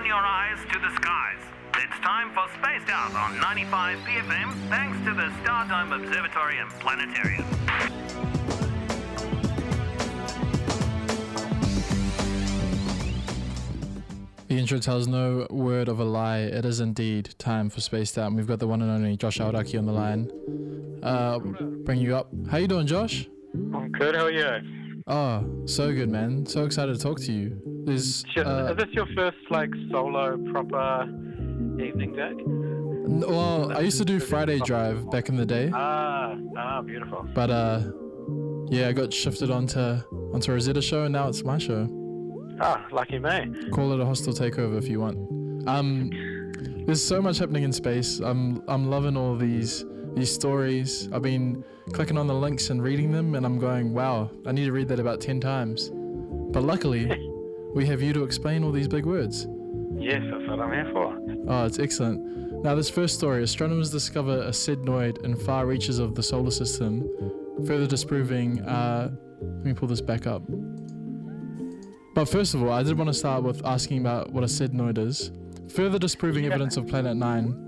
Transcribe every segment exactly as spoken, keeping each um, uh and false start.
your eyes to the skies. It's time for Spaced Out on ninety-five P F M, thanks to the Stardome Observatory and Planetarium. The intro tells no word of a lie. It is indeed time for Spaced Out. And we've got the one and only Josh Aoraki on the line. Uh, bring you up. How you doing, Josh? I'm good. How are you? Oh, so good, man. So excited to talk to you. There's, uh, is this your first like solo proper evening gig? N- well, I used to do Friday Drive back in the day. Ah, ah, beautiful. But uh, yeah, I got shifted onto onto Rosetta Show, and now it's my show. Ah, lucky me. Call it a hostile takeover if you want. Um, there's so much happening in space. I'm I'm loving all these these stories. I've been clicking on the links and reading them, and I'm going, wow, I need to read that about ten times. But luckily, we have you to explain all these big words. Yes, that's what I'm here for. Oh, it's excellent. Now, this first story, astronomers discover a sednoid in far reaches of the solar system, further disproving, uh, let me pull this back up. But first of all, I did want to start with asking about what a sednoid is, further disproving yeah. evidence of Planet Nine.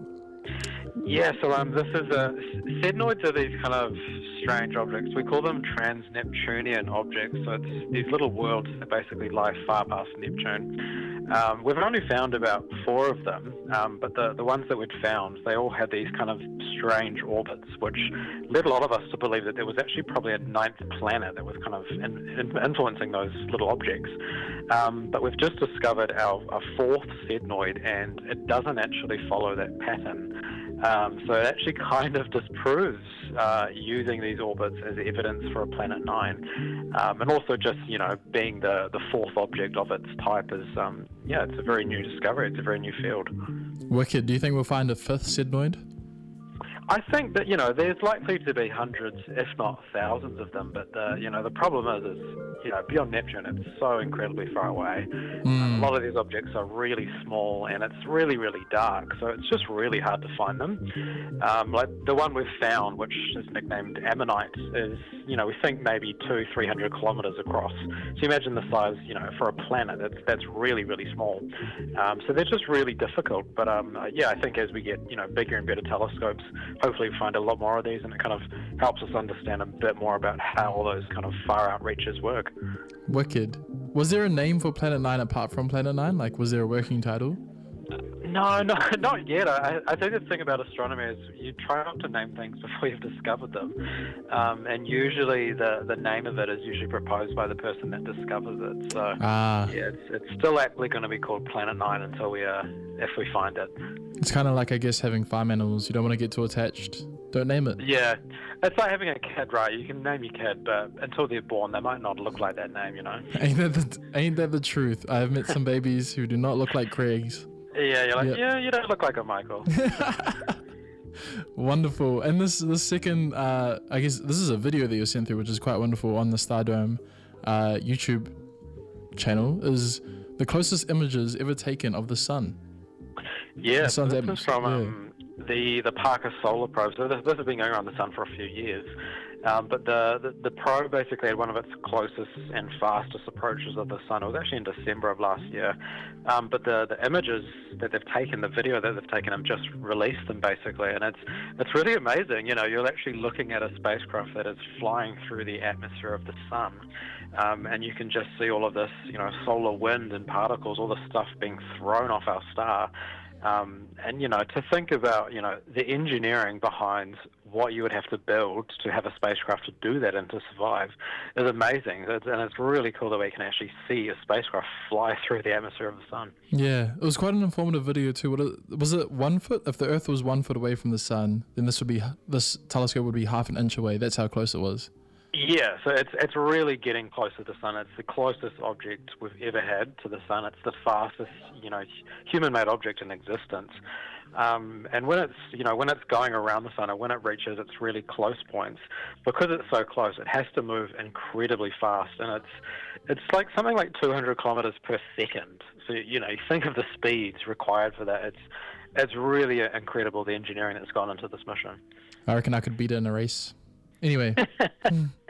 Yeah, so um, this is a sednoids are these kind of strange objects. We call them trans-Neptunian objects. So it's these little worlds that basically lie far past Neptune. Um, we've only found about four of them, um, but the the ones that we'd found, they all had these kind of strange orbits, which led a lot of us to believe that there was actually probably a ninth planet that was kind of in, in influencing those little objects. Um, but we've just discovered our, our fourth sednoid, and it doesn't actually follow that pattern. Um, so it actually kind of disproves uh, using these orbits as evidence for a Planet Nine, um, and also just you know being the, the fourth object of its type is um, yeah it's a very new discovery. It's a very new field. Wicked. Do you think we'll find a fifth sednoid? I think that you know there's likely to be hundreds, if not thousands, of them. But the you know the problem is, is you know beyond Neptune, it's so incredibly far away. Mm. Um, a lot of these objects are really small, and it's really really dark. So it's just really hard to find them. Um, like the one we've found, which is nicknamed Ammonite, is you know we think maybe two, three hundred kilometers across. So you imagine the size, you know, for a planet. That's that's really really small. Um, so they're just really difficult. But um, yeah, I think as we get you know bigger and better telescopes, hopefully we find a lot more of these, and it kind of helps us understand a bit more about how all those kind of far out reaches work. Wicked. Was there a name for Planet Nine apart from Planet Nine? Like, was there a working title? No, no, not yet. I, I think the thing about astronomy is you try not to name things before you've discovered them. Um, and usually the, the name of it is usually proposed by the person that discovers it. So, ah. yeah, it's, it's still actually going to be called Planet Nine until we, uh, if we find it. It's kind of like, I guess, having farm animals. You don't want to get too attached. Don't name it. Yeah. It's like having a kid, right? You can name your kid, but until they're born, they might not look like that name, you know? Ain't that the, ain't that the truth? I've met some babies who do not look like Craig's. Yeah, you're like, yep. yeah, you don't look like a Michael. Wonderful. And this this second, uh, I guess this is a video that you sent through, which is quite wonderful, on the Stardome uh, YouTube channel, is the closest images ever taken of the sun. Yeah, the sun's this atmos- is from yeah. um, the, the Parker Solar Probe. So this, this has been going around the sun for a few years. Um, but the, the, the probe basically had one of its closest and fastest approaches of the sun. It was actually in December of last year. Um, but the, the images that they've taken, the video that they've taken, have just released them basically. And it's it's really amazing. You know, you're actually looking at a spacecraft that is flying through the atmosphere of the sun. Um, and you can just see all of this, you know, solar wind and particles, all this stuff being thrown off our star. Um, and, you know, to think about, you know, the engineering behind what you would have to build to have a spacecraft to do that and to survive is amazing. It's, and it's really cool that we can actually see a spacecraft fly through the atmosphere of the sun. Yeah, it was quite an informative video too. What it, was it one foot? If the Earth was one foot away from the sun, then this would be this telescope would be half an inch away. That's how close it was. Yeah, so it's it's really getting closer to the sun. It's the closest object we've ever had to the sun. It's the fastest, you know, human-made object in existence. Um, and when it's, you know, when it's going around the sun, or when it reaches its really close points, because it's so close, it has to move incredibly fast, and it's it's like something like two hundred kilometers per second. So you know, you think of the speeds required for that. It's it's really incredible, the engineering that's gone into this mission. I reckon I could beat it in a race. Anyway.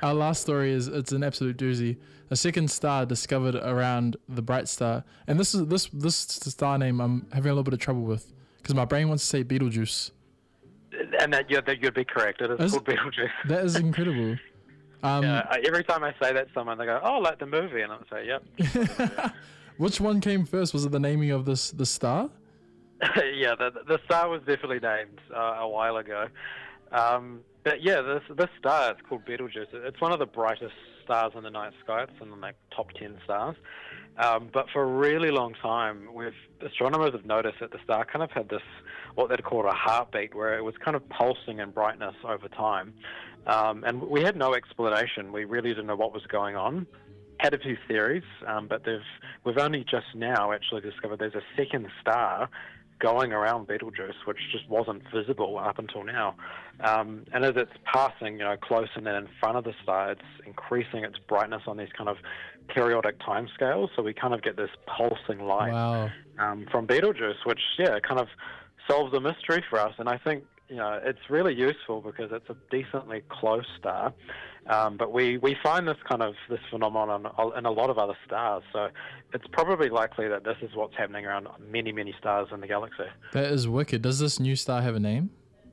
our last story is it's an absolute doozy. A second star discovered around the bright star, and this is this this star name I'm having a little bit of trouble with because my brain wants to say Betelgeuse. And that, yeah, that you'd be correct. It is, Is- called Betelgeuse. That is incredible. Um, Yeah, I- every time I say that to someone, they go, "Oh, like the movie," and I'll say, "Yep." Which one came first? Was it the naming of this the star? Yeah, the the star was definitely named uh, a while ago. Um, but yeah, this this star it's called Betelgeuse. It's one of the brightest stars in the night sky. It's in the like, top ten stars. Um, but for a really long time, we've astronomers have noticed that the star kind of had this what they'd call a heartbeat, where it was kind of pulsing in brightness over time. Um, and we had no explanation. We really didn't know what was going on. Had a few theories, um, but they've we've only just now actually discovered there's a second star going around Betelgeuse, which just wasn't visible up until now. Um, and as it's passing, you know, close and then in front of the star, it's increasing its brightness on these kind of periodic timescales. So we kind of get this pulsing light Wow. um, from Betelgeuse, which yeah, kind of solves a mystery for us. And I think you know it's really useful because it's a decently close star. Um, but we, we find this kind of this phenomenon in a lot of other stars, so it's probably likely that this is what's happening around many, many stars in the galaxy. That is wicked. Does this new star have a name?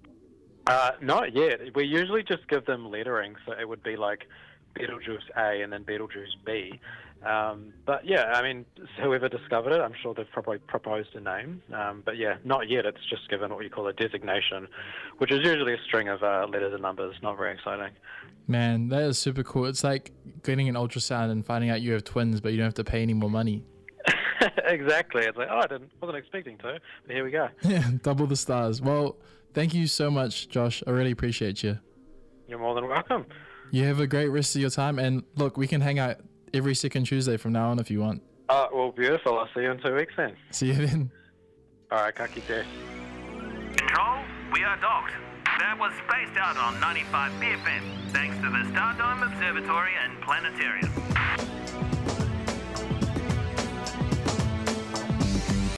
Uh, not yet. We usually just give them lettering, so it would be like Betelgeuse A and then Betelgeuse B. Um, but yeah, I mean, whoever discovered it, I'm sure they've probably proposed a name. Um, but yeah, not yet. It's just given what you call a designation, which is usually a string of uh, letters and numbers. Not very exciting. Man, that is super cool. It's like getting an ultrasound and finding out you have twins, but you don't have to pay any more money. Exactly. It's like, oh, I didn't, wasn't expecting to, but here we go. Yeah, double the stars. Well, thank you so much, Josh. I really appreciate you. You're more than welcome. You have a great rest of your time, and look, we can hang out every second Tuesday from now on if you want. Oh, well, beautiful. I'll see you in two weeks then. See you then. All right, ka kite. Control, we are docked. That was Spaced Out on ninety-five B F M, thanks to the Stardome Observatory and Planetarium.